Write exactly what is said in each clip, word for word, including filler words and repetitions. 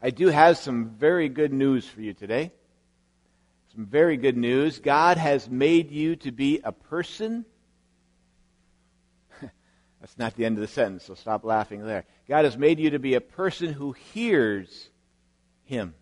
I do have some very good news for you today. Some very good news. God has made you to be a person. That's not the end of the sentence, so stop laughing there. God has made you to be a person who hears Him.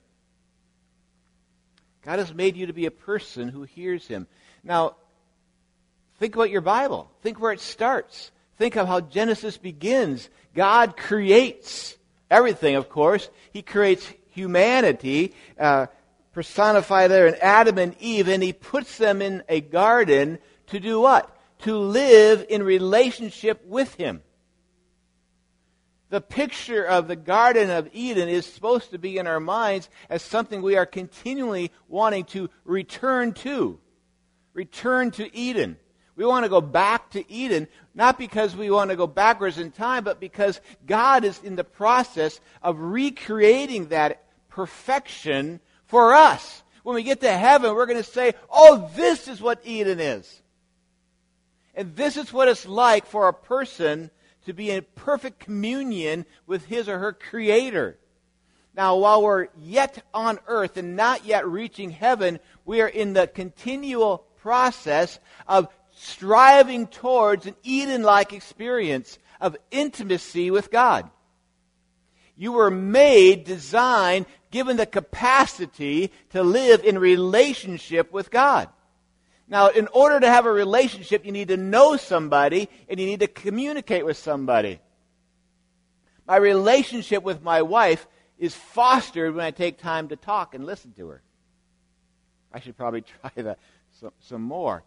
God has made you to be a person who hears Him. Now, think about your Bible. Think where it starts. Think of how Genesis begins. God creates everything, of course. He creates humanity, uh, personified there in Adam and Eve, and He puts them in a garden to do what? To live in relationship with Him. The picture of the Garden of Eden is supposed to be in our minds as something we are continually wanting to return to. Return to Eden. We want to go back to Eden, not because we want to go backwards in time, but because God is in the process of recreating that perfection for us. When we get to heaven, we're going to say, oh, this is what Eden is. And this is what it's like for a person to be in perfect communion with his or her Creator. Now, while we're yet on earth and not yet reaching heaven, we are in the continual process of striving towards an Eden-like experience of intimacy with God. You were made, designed, given the capacity to live in relationship with God. Now, in order to have a relationship, you need to know somebody and you need to communicate with somebody. My relationship with my wife is fostered when I take time to talk and listen to her. I should probably try that some, some more.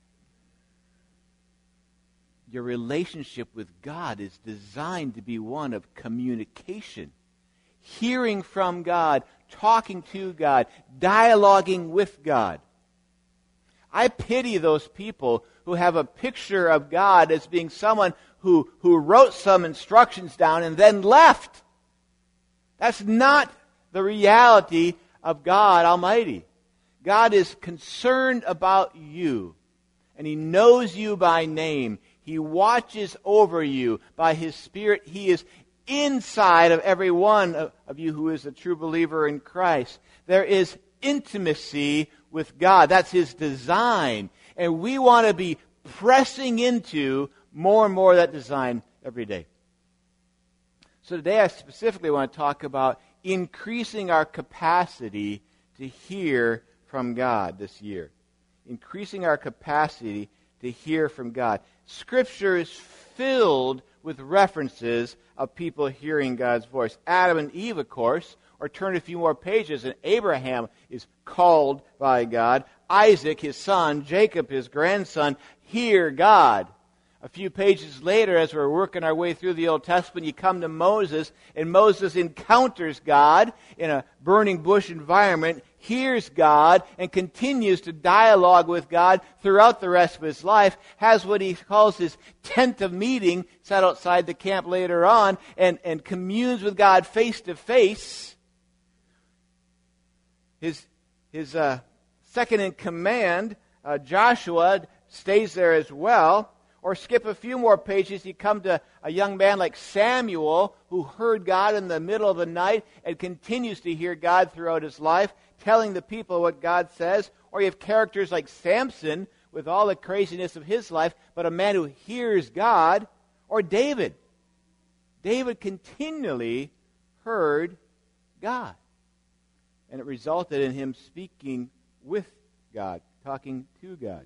Your relationship with God is designed to be one of communication. Hearing from God, talking to God, dialoguing with God. I pity those people who have a picture of God as being someone who, who wrote some instructions down and then left. That's not the reality of God Almighty. God is concerned about you, and He knows you by name. He watches over you by His Spirit. He is inside of every one of, of you who is a true believer in Christ. There is intimacy with God. That's His design. And we want to be pressing into more and more of that design every day. So today I specifically want to talk about increasing our capacity to hear from God this year. Increasing our capacity to hear from God. Scripture is filled with references of people hearing God's voice. Adam and Eve, of course, or turn a few more pages, and Abraham is called by God. Isaac, his son, Jacob, his grandson, hear God. A few pages later, as we're working our way through the Old Testament, you come to Moses, and Moses encounters God in a burning bush environment, hears God, and continues to dialogue with God throughout the rest of his life, has what he calls his tent of meeting set outside the camp later on, and, and communes with God face to face. His, his uh, second in command, uh, Joshua, stays there as well. Or skip a few more pages, you come to a young man like Samuel, who heard God in the middle of the night and continues to hear God throughout his life, telling the people what God says. Or you have characters like Samson, with all the craziness of his life, but a man who hears God. Or David. David continually heard God. And it resulted in him speaking with God, talking to God.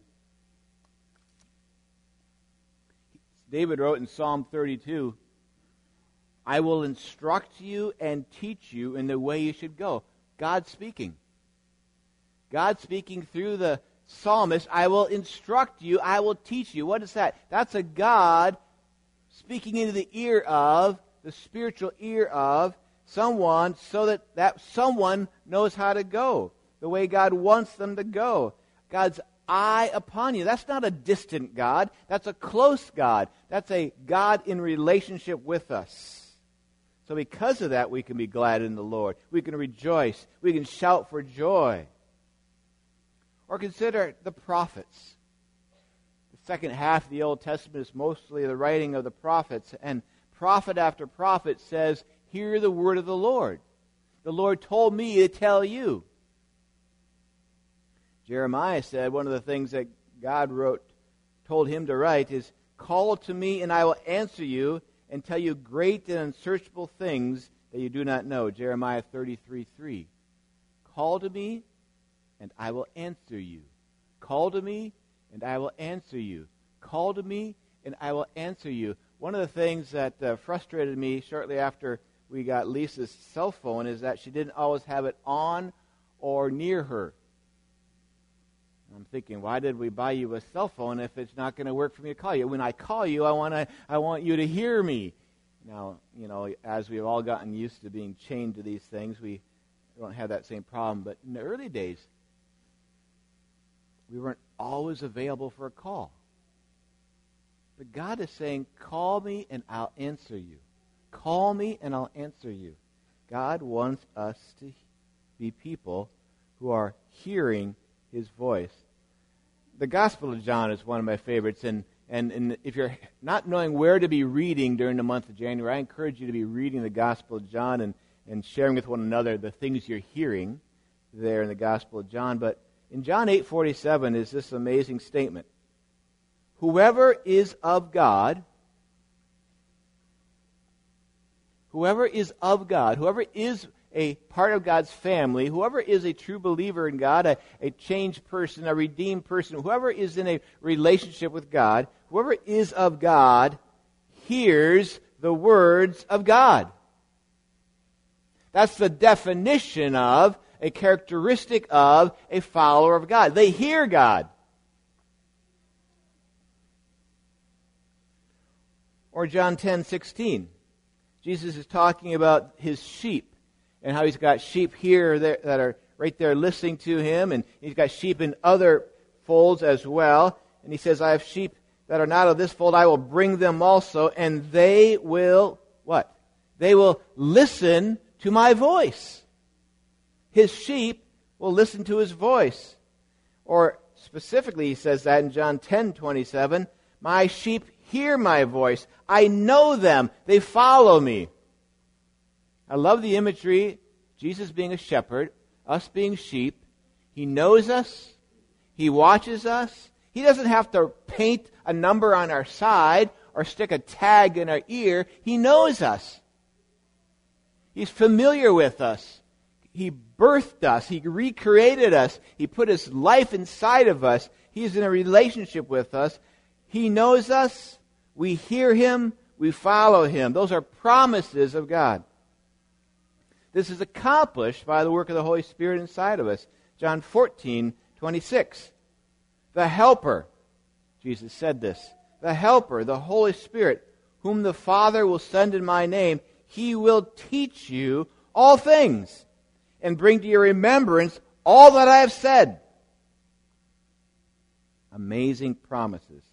David wrote in Psalm thirty-two, I will instruct you and teach you in the way you should go. God speaking. God speaking through the psalmist, I will instruct you, I will teach you. What is that? That's a God speaking into the ear of, the spiritual ear of, someone so that that someone knows how to go the way God wants them to go. God's eye upon you. That's not a distant God. That's a close God. That's a God in relationship with us. So because of that, we can be glad in the Lord. We can rejoice. We can shout for joy. Or consider the prophets. The second half of the Old Testament is mostly the writing of the prophets. And prophet after prophet says, hear the word of the Lord. the Lord told me to tell you. Jeremiah said one of the things that God wrote, told him to write is, call to me and I will answer you and tell you great and unsearchable things that you do not know. Jeremiah thirty-three three. Call to me and I will answer you. Call to me and I will answer you. Call to me and I will answer you. One of the things that uh, frustrated me shortly after we got Lisa's cell phone is that she didn't always have it on or near her. I'm thinking, why did we buy you a cell phone if it's not going to work for me to call you? When I call you, I want to, I want you to hear me. Now, you know, as we've all gotten used to being chained to these things, we don't have that same problem. But in the early days, we weren't always available for a call. But God is saying, call me and I'll answer you. Call me and I'll answer you. God wants us to be people who are hearing His voice. The Gospel of John is one of my favorites, and, and, and if you're not knowing where to be reading during the month of January, I encourage you to be reading the Gospel of John and, and sharing with one another the things you're hearing there in the Gospel of John. But in John eight forty-seven is this amazing statement. Whoever is of God, whoever is of God, whoever is a part of God's family, whoever is a true believer in God, a, a changed person, a redeemed person, whoever is in a relationship with God, whoever is of God, hears the words of God. That's the definition of, a characteristic of a follower of God. They hear God. Or John ten sixteen. Jesus is talking about His sheep and how He's got sheep here that are right there listening to Him, and He's got sheep in other folds as well. And He says, I have sheep that are not of this fold. I will bring them also, and they will, what? They will listen to my voice. His sheep will listen to His voice. Or specifically, He says that in John ten twenty-seven, my sheep hear my voice. I know them. They follow me. I love the imagery, Jesus being a shepherd, us being sheep. He knows us. He watches us. He doesn't have to paint a number on our side or stick a tag in our ear. He knows us. He's familiar with us. He birthed us. He recreated us. He put His life inside of us. He's in a relationship with us. He knows us. We hear Him. We follow Him. Those are promises of God. This is accomplished by the work of the Holy Spirit inside of us. John fourteen twenty-six. The Helper, Jesus said this, the Helper, the Holy Spirit, whom the Father will send in my name, He will teach you all things and bring to your remembrance all that I have said. Amazing promises.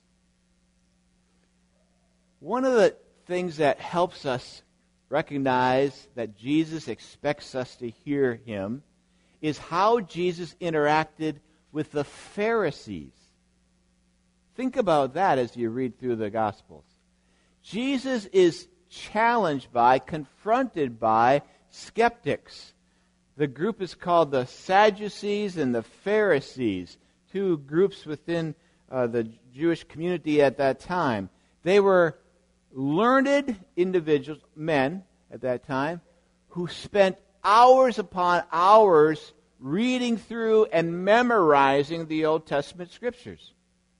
One of the things that helps us recognize that Jesus expects us to hear Him is how Jesus interacted with the Pharisees. Think about that as you read through the Gospels. Jesus is challenged by, confronted by skeptics. The group is called the Sadducees and the Pharisees, two groups within uh, the Jewish community at that time. They were learned individuals, men at that time, who spent hours upon hours reading through and memorizing the Old Testament Scriptures.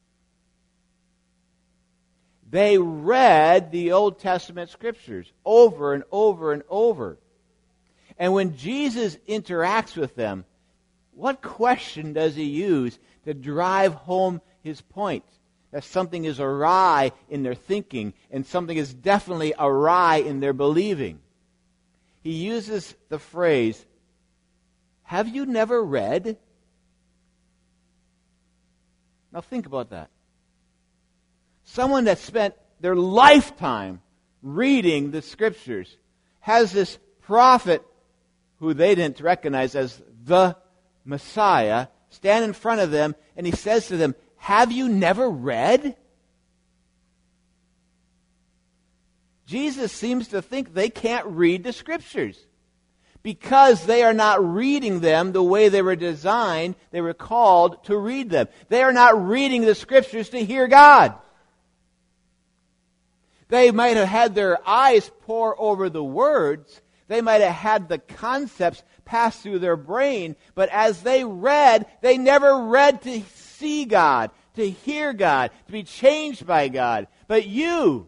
They read the Old Testament Scriptures over and over and over. And when Jesus interacts with them, what question does He use to drive home His point? That something is awry in their thinking and something is definitely awry in their believing. He uses the phrase, have you never read? Now think about that. Someone that spent their lifetime reading the Scriptures has this prophet who they didn't recognize as the Messiah stand in front of them, and he says to them, have you never read? Jesus seems to think they can't read the Scriptures. because they are not reading them the way they were designed, they were called to read them. They are not reading the Scriptures to hear God. They might have had their eyes pore over the words. They might have had the concepts pass through their brain. But as they read, they never read to see God, to hear God, to be changed by God. But you,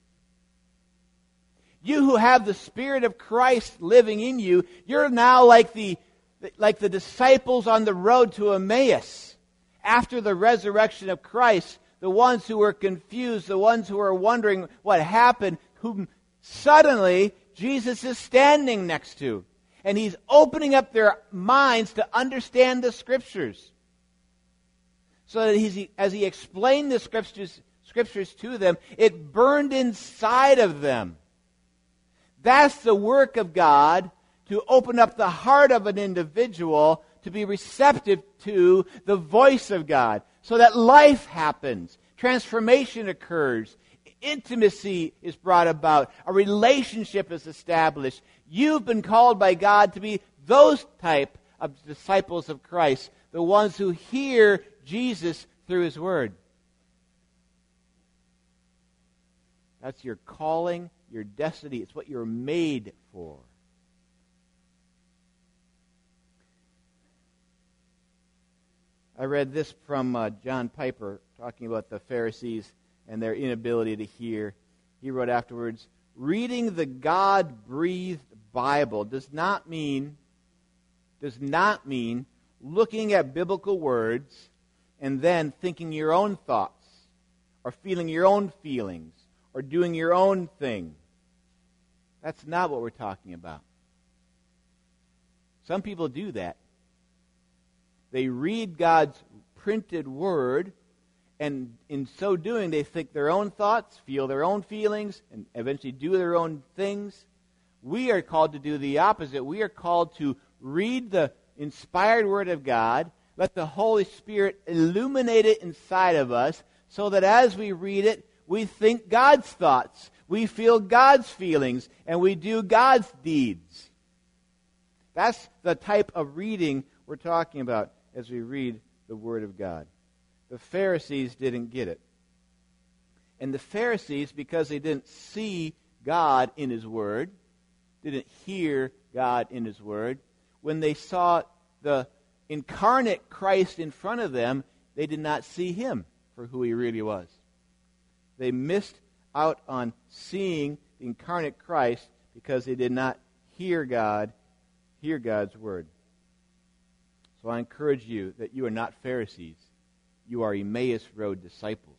you who have the Spirit of Christ living in you, you're now like the, like the disciples on the road to Emmaus after the resurrection of Christ. The ones who were confused, the ones who were wondering what happened, whom suddenly Jesus is standing next to. And He's opening up their minds to understand the Scriptures. So that he's, as He explained the Scriptures, Scriptures to them, it burned inside of them. That's the work of God, to open up the heart of an individual to be receptive to the voice of God. So that life happens, transformation occurs, intimacy is brought about, a relationship is established. You've been called by God to be those type of disciples of Christ, the ones who hear Jesus through His Word. That's your calling, your destiny. It's what you're made for. I read this from uh, John Piper, talking about the Pharisees and their inability to hear. He wrote afterwards, reading the God-breathed Bible does not mean, does not mean looking at biblical words and then thinking your own thoughts, or feeling your own feelings, or doing your own thing. That's not what we're talking about. Some people do that. They read God's printed Word, and in so doing, they think their own thoughts, feel their own feelings, and eventually do their own things. We are called to do the opposite. We are called to read the inspired Word of God, let the Holy Spirit illuminate it inside of us, so that as we read it, we think God's thoughts, we feel God's feelings, and we do God's deeds. That's the type of reading we're talking about as we read the Word of God. The Pharisees didn't get it. And the Pharisees, because they didn't see God in His Word, didn't hear God in His Word, when they saw the incarnate Christ in front of them, they did not see Him for who He really was. They missed out on seeing the incarnate Christ because they did not hear God, hear God's Word. So I encourage you that you are not Pharisees. You are Emmaus Road disciples.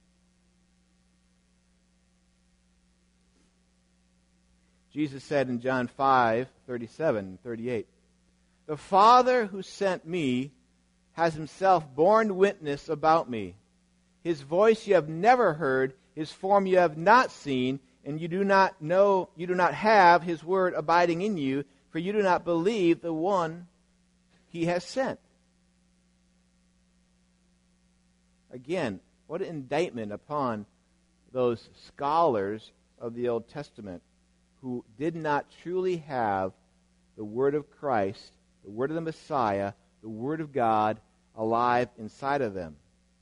Jesus said in John five, thirty-seven and thirty-eight, the Father who sent me has Himself borne witness about me. His voice you have never heard, His form you have not seen, and you do not know, you do not have His word abiding in you, for you do not believe the one He has sent. Again, what an indictment upon those scholars of the Old Testament who did not truly have the Word of Christ, the Word of the Messiah, the Word of God alive inside of them.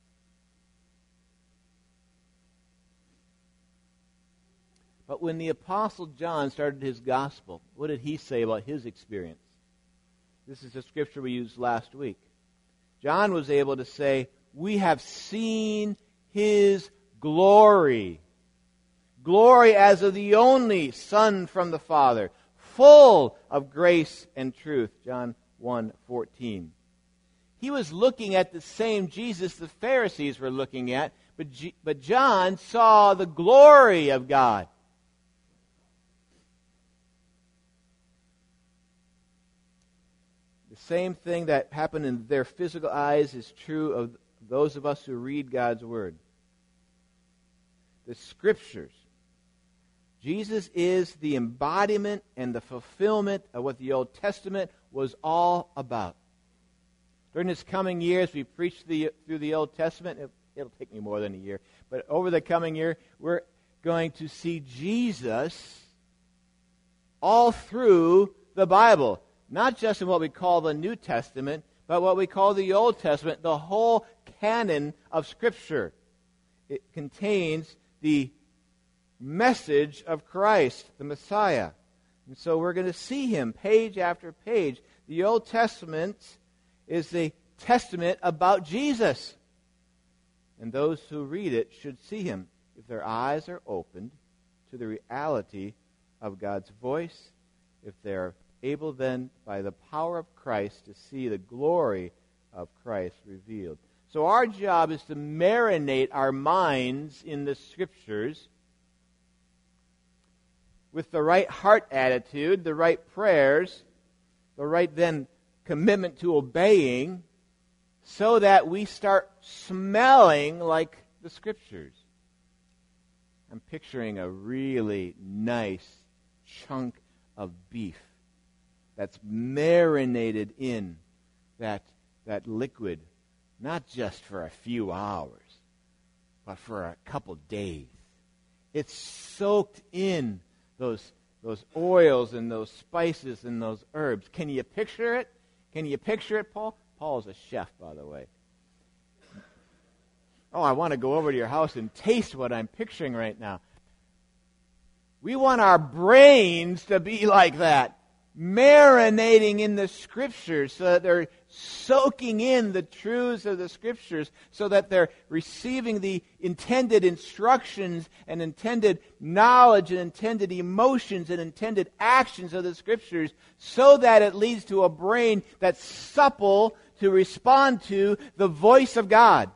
But when the Apostle John started his gospel, what did he say about his experience? This is the scripture we used last week. John was able to say, we have seen His glory. Glory as of the only Son from the Father, full of grace and truth. John one fourteen. He was looking at the same Jesus the Pharisees were looking at, but, G- but John saw the glory of God. The same thing that happened in their physical eyes is true of those of us who read God's Word. The Scriptures. Jesus is the embodiment and the fulfillment of what the Old Testament was all about. During this coming year, as we preach the, through the Old Testament, it, it'll take me more than a year, but over the coming year, we're going to see Jesus all through the Bible, not just in what we call the New Testament, but what we call the Old Testament, the whole canon of Scripture. It contains the message of Christ, the Messiah. And so we're going to see him page after page. The Old Testament is the testament about Jesus. And those who read it should see him if their eyes are opened to the reality of God's voice, if they're able then, by the power of Christ, to see the glory of Christ revealed. So our job is to marinate our minds in the Scriptures with the right heart attitude, the right prayers, the right then commitment to obeying, so that we start smelling like the Scriptures. I'm picturing a really nice chunk of beef that's marinated in that, that liquid, not just for a few hours, but for a couple days. It's soaked in those, those oils and those spices and those herbs. Can you picture it? Can you picture it, Paul? Paul's a chef, by the way. Oh, I want to go over to your house and taste what I'm picturing right now. We want our brains to be like that, marinating in the Scriptures so that they're soaking in the truths of the Scriptures, so that they're receiving the intended instructions and intended knowledge and intended emotions and intended actions of the Scriptures, so that it leads to a brain that's supple to respond to the voice of God.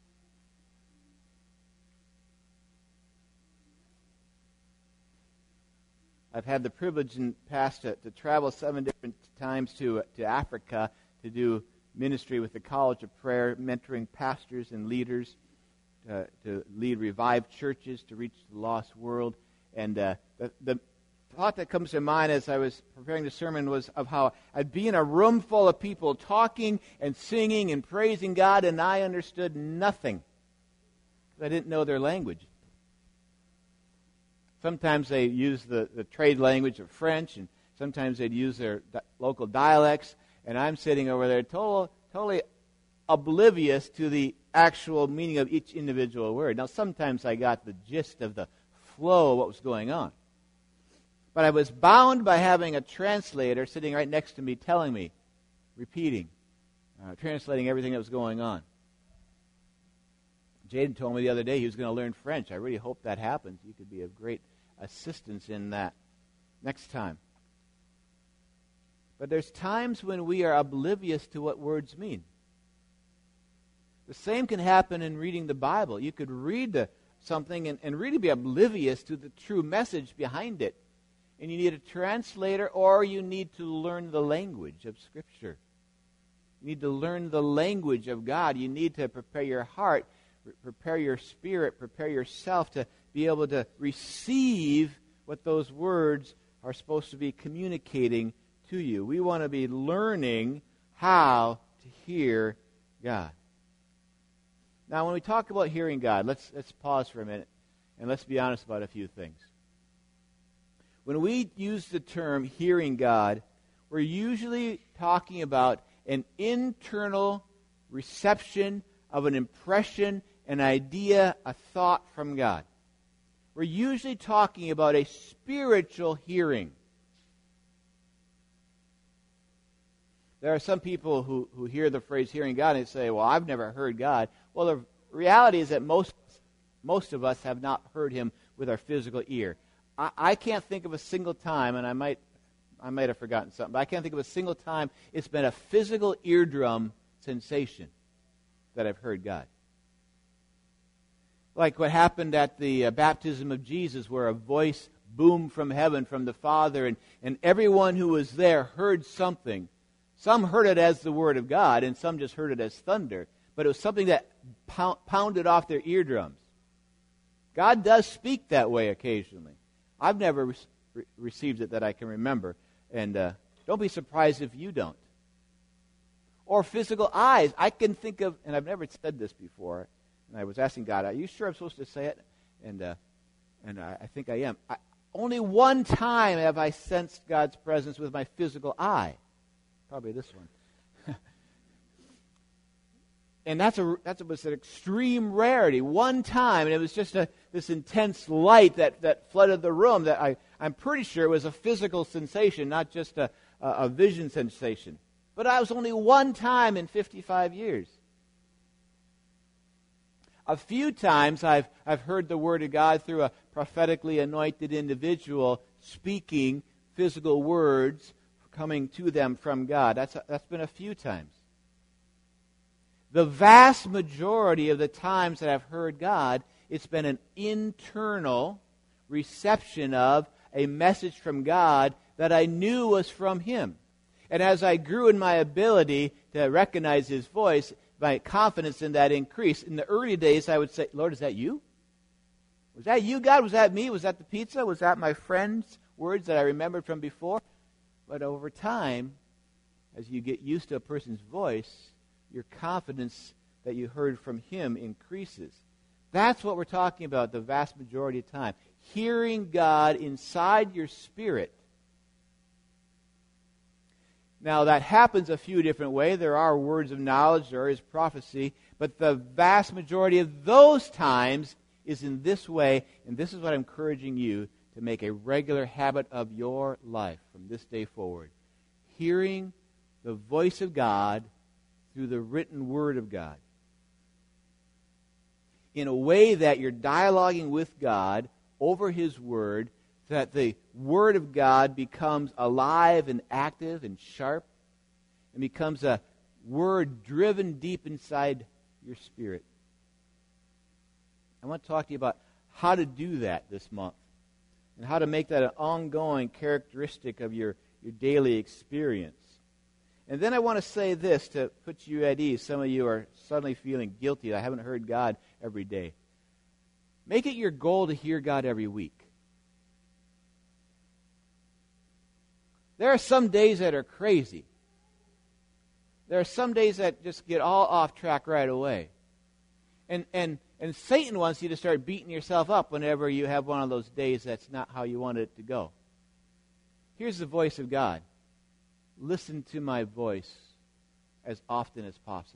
I've had the privilege in the past to, to travel seven different times to, to Africa to do ministry with the College of Prayer, mentoring pastors and leaders, uh, to lead revived churches, to reach the lost world. And uh, the, the thought that comes to mind as I was preparing the sermon was of how I'd be in a room full of people talking and singing and praising God, and I understood nothing. I didn't know their language. Sometimes they use the, the trade language of French, and sometimes they'd use their di- local dialects, and I'm sitting over there total, totally oblivious to the actual meaning of each individual word. Now, sometimes I got the gist of the flow of what was going on. But I was bound by having a translator sitting right next to me telling me, repeating, uh, translating everything that was going on. Jaden told me the other day he was going to learn French. I really hope that happens. You could be of great assistance in that next time. But there's times when we are oblivious to what words mean. The same can happen in reading the Bible. You could read the, something and, and really be oblivious to the true message behind it. And you need a translator, or you need to learn the language of Scripture. You need to learn the language of God. You need to prepare your heart, prepare your spirit, prepare yourself to be able to receive what those words are supposed to be communicating to you. We want to be learning how to hear God. Now, when we talk about hearing God, let's let's pause for a minute and let's be honest about a few things. When we use the term hearing God, we're usually talking about an internal reception of an impression, an idea, a thought from God. We're usually talking about a spiritual hearing. There are some people who, who hear the phrase hearing God and say, well, I've never heard God. Well, the reality is that most, most of us have not heard him with our physical ear. I, I can't think of a single time, and I might, I might have forgotten something, but I can't think of a single time it's been a physical eardrum sensation that I've heard God. Like what happened at the uh, baptism of Jesus, where a voice boomed from heaven from the Father, and, and everyone who was there heard something. Some heard it as the Word of God, and some just heard it as thunder. But it was something that pound, pounded off their eardrums. God does speak that way occasionally. I've never re- received it that I can remember. And uh, don't be surprised if you don't. Or physical eyes. I can think of, and I've never said this before, and I was asking God, are you sure I'm supposed to say it? And uh, and I, I think I am. I, Only one time have I sensed God's presence with my physical eye. Probably this one. And that's a that's a, was an extreme rarity. One time, and it was just a, this intense light that, that flooded the room that I, I'm pretty sure was a physical sensation, not just a, a, a vision sensation. But I was only one time in fifty-five years. A few times I've I've heard the Word of God through a prophetically anointed individual speaking physical words coming to them from God. That's a, that's been a few times. The vast majority of the times that I've heard God, it's been an internal reception of a message from God that I knew was from Him. And as I grew in my ability to recognize His voice, my confidence in that increased. In the early days, I would say, Lord, is that you? Was that you, God? Was that me? Was that the pizza? Was that my friend's words that I remembered from before? But over time, as you get used to a person's voice, your confidence that you heard from Him increases. That's what we're talking about the vast majority of time. Hearing God inside your spirit. Now, that happens a few different ways. There are words of knowledge, there is prophecy, but the vast majority of those times is in this way, and this is what I'm encouraging you to make a regular habit of your life from this day forward. Hearing the voice of God through the written Word of God. In a way that you're dialoguing with God over His Word, so that the Word of God becomes alive and active and sharp, and becomes a Word driven deep inside your spirit. I want to talk to you about how to do that this month, and how to make that an ongoing characteristic of your, your daily experience. And then I want to say this to put you at ease. Some of you are suddenly feeling guilty. I haven't heard God every day. Make it your goal to hear God every week. There are some days that are crazy. There are some days that just get all off track right away. And and and Satan wants you to start beating yourself up whenever you have one of those days that's not how you want it to go. Here's the voice of God. Listen to my voice as often as possible.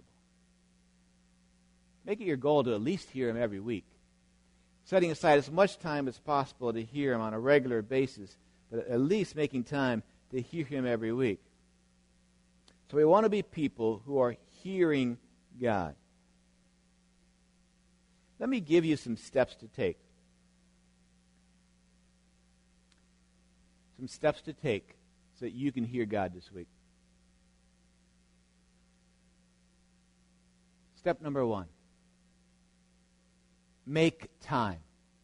Make it your goal to at least hear Him every week. Setting aside as much time as possible to hear Him on a regular basis, but at least making time to hear Him every week. So we want to be people who are hearing God. Let me give you some steps to take. Some steps to take so that you can hear God this week. Step number one. Make time.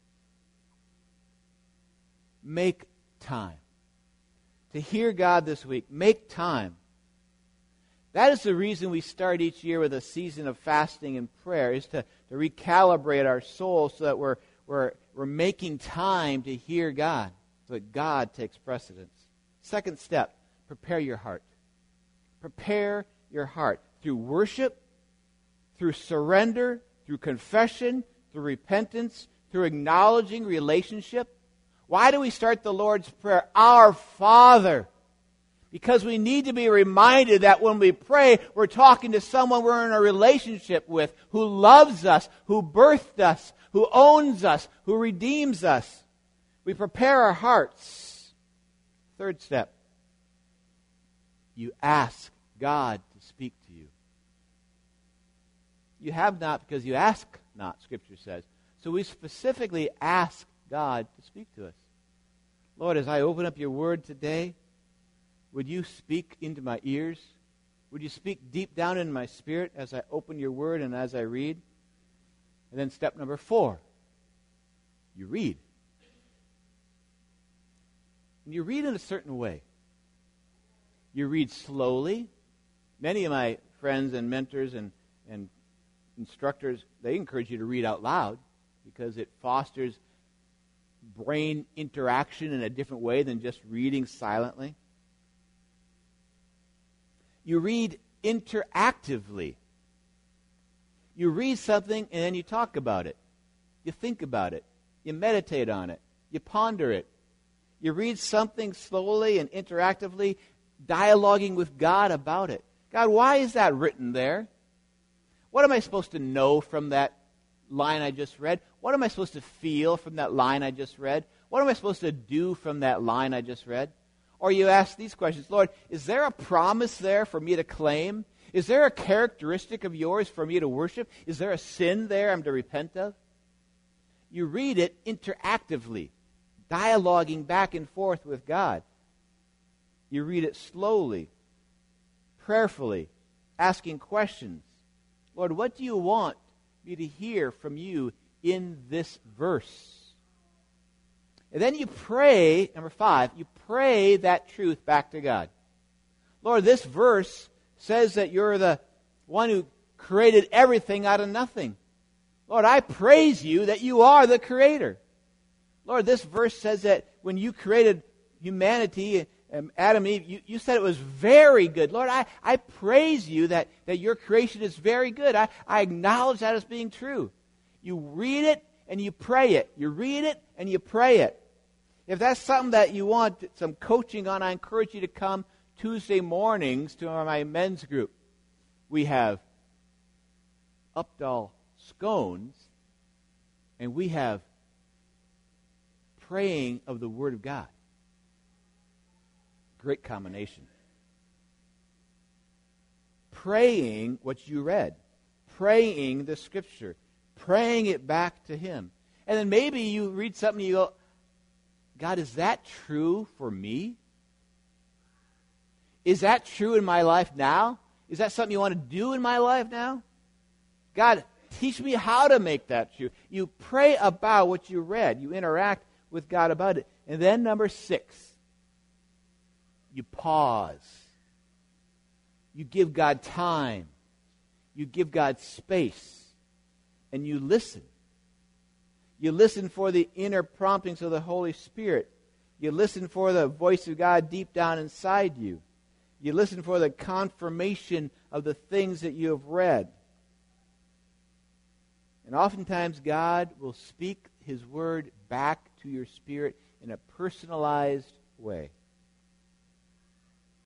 Make time. To hear God this week, make time. That is the reason we start each year with a season of fasting and prayer, is to, to recalibrate our soul so that we're, we're, we're making time to hear God, so that God takes precedence. Second step, prepare your heart. Prepare your heart through worship, through surrender, through confession, through repentance, through acknowledging relationship. Why do we start the Lord's Prayer, Our Father? Because we need to be reminded that when we pray, we're talking to someone we're in a relationship with, who loves us, who birthed us, who owns us, who redeems us. We prepare our hearts. Third step, you ask God to speak to you. You have not because you ask not, Scripture says. So we specifically ask God to speak to us. Lord, as I open up your word today, would you speak into my ears? Would you speak deep down in my spirit as I open your word and as I read? And then step number four, you read. And you read in a certain way. You read slowly. Many of my friends and mentors and, and instructors, they encourage you to read out loud because it fosters brain interaction in a different way than just reading silently. You read interactively. You read something and then you talk about it. You think about it. You meditate on it. You ponder it. You read something slowly and interactively, dialoguing with God about it. God, why is that written there? What am I supposed to know from that line I just read? What am I supposed to feel from that line I just read? What am I supposed to do from that line I just read? Or you ask these questions, Lord, is there a promise there for me to claim? Is there a characteristic of yours for me to worship? Is there a sin there I'm to repent of? You read it interactively, dialoguing back and forth with God. You read it slowly, prayerfully, asking questions. Lord, what do you want me to hear from you in this verse? And then you pray, number five, you pray that truth back to God. Lord, this verse says that you're the one who created everything out of nothing. Lord, I praise you that you are the creator. Lord, this verse says that when you created humanity, um, Adam and Eve, you, you said it was very good. Lord, I, I praise you that, that your creation is very good. I, I acknowledge that as being true. You read it and you pray it. You read it and you pray it. If that's something that you want some coaching on, I encourage you to come Tuesday mornings to my men's group. We have Updahl scones, and we have praying of the Word of God. Great combination. Praying what you read. Praying the Scripture. Praying it back to Him. And then maybe you read something and you go, God, is that true for me? Is that true in my life now? Is that something you want to do in my life now? God, teach me how to make that true. You pray about what you read. You interact with God about it. And then number six, you pause. You give God time. You give God space. And you listen. You listen for the inner promptings of the Holy Spirit. You listen for the voice of God deep down inside you. You listen for the confirmation of the things that you have read. And oftentimes God will speak His word back to your spirit in a personalized way.